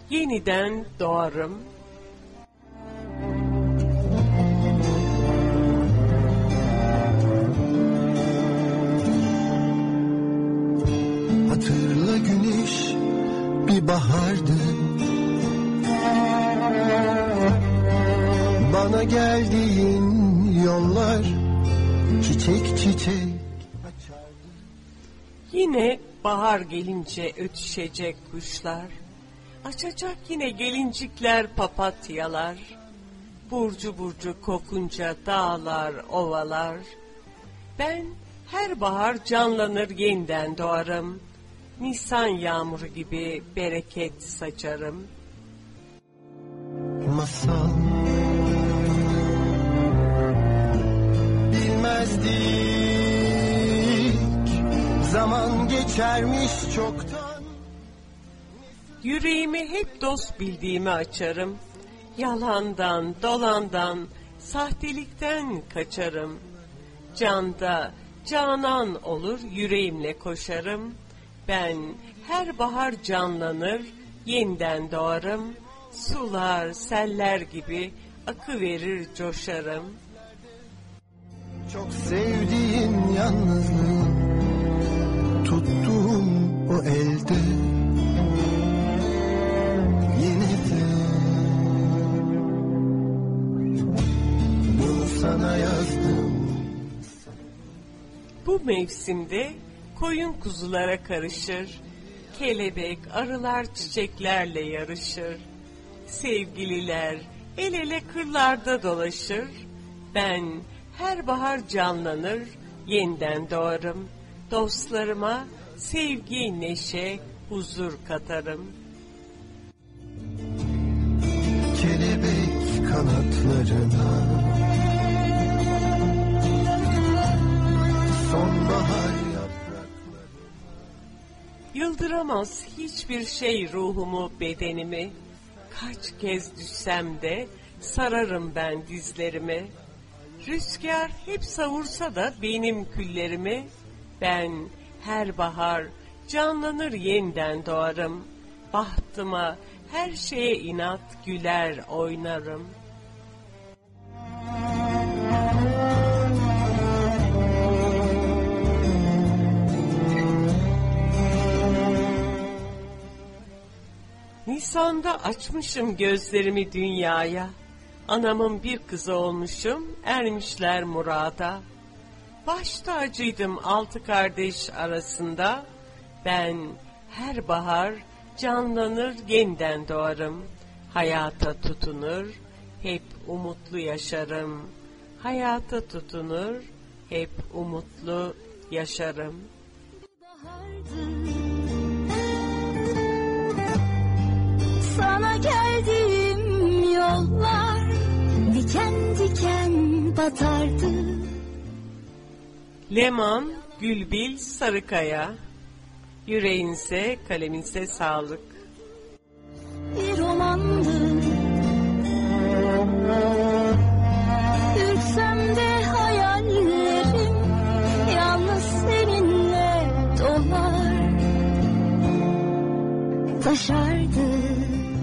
yeniden doğarım. Hatırla güneş bir bahardı, bana geldiğin yollar çiçek çiçek açardı. Yine bahar gelince ötüşecek kuşlar, açacak yine gelincikler papatyalar, burcu burcu kokunca dağlar ovalar. Ben her bahar canlanır yeniden doğarım, Nisan yağmuru gibi bereket saçarım. Masal bilmezdik, zaman geçermiş çoktan. Yüreğimi hep dost bildiğimi açarım, yalandan, dolandan, sahtelikten kaçarım. Canda canan olur yüreğimle koşarım, ben her bahar canlanır yeniden doğarım, sular seller gibi akıverir coşarım. Çok sevdiğim yalnızlığı tuttuğum o elde, yine de bunu sana yazdım. Bu mevsimde koyun kuzulara karışır, kelebek arılar çiçeklerle yarışır. Sevgililer el ele kırlarda dolaşır, ben her bahar canlanır yeniden doğarım. Dostlarıma sevgi, neşe, huzur katarım. Kelebek kanatlarına sonbahar yaprakları. Yıldıramaz hiçbir şey ruhumu, bedenimi. Kaç kez düşsem de sararım ben dizlerimi. Rüzgar hep savursa da benim küllerimi, ben her bahar canlanır yeniden doğarım. Bahtıma her şeye inat güler oynarım. Nisan'da açmışım gözlerimi dünyaya, anamın bir kızı olmuşum, ermişler murada. Baş tacıydım 6 kardeş arasında, ben her bahar canlanır yeniden doğarım. Hayata tutunur, hep umutlu yaşarım. Hayata tutunur, hep umutlu yaşarım. Sana geldiğim yollar diken diken batardı. Leman, Gülbil, Sarıkaya. Yüreğinize, kalemize sağlık. Bir romandı, ürksem de hayallerim yalnız seninle dolar, taşardı.